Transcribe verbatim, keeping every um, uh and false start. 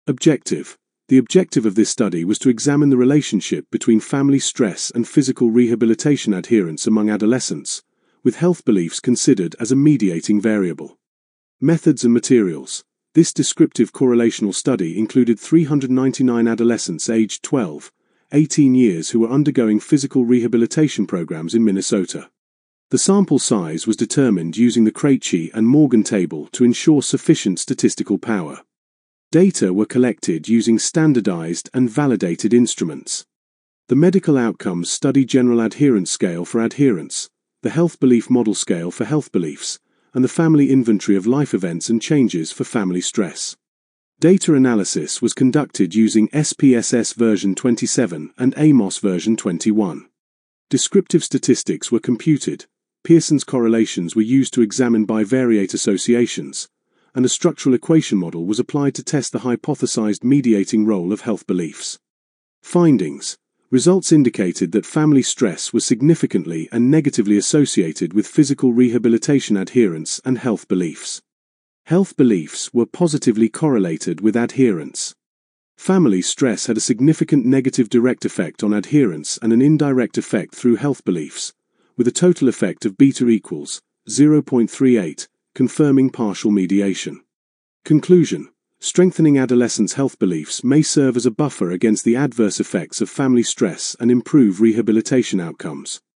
Objective. The objective of this study was to examine the relationship between family stress and physical rehabilitation adherence among adolescents, with health beliefs considered as a mediating variable. Methods and materials. This descriptive correlational study included three hundred ninety-nine adolescents aged twelve to eighteen years who were undergoing physical rehabilitation programs in Minnesota. The sample size was determined using the Krejci and Morgan table to ensure sufficient statistical power. Data were collected using standardized and validated instruments. The Medical Outcomes Study General Adherence Scale for adherence, the Health Belief Model Scale for health beliefs, and the Family Inventory of Life Events and Changes for family stress. Data analysis was conducted using S P S S version twenty-seven and AMOS version twenty-one. Descriptive statistics were computed, Pearson's correlations were used to examine bivariate associations, and a structural equation model was applied to test the hypothesized mediating role of health beliefs. Findings. Results indicated that family stress was significantly and negatively associated with physical rehabilitation adherence and health beliefs. Health beliefs were positively correlated with adherence. Family stress had a significant negative direct effect on adherence and an indirect effect through health beliefs, with a total effect of beta equals zero point three eight, confirming partial mediation. Conclusion. Strengthening adolescents' health beliefs may serve as a buffer against the adverse effects of family stress and improve rehabilitation outcomes.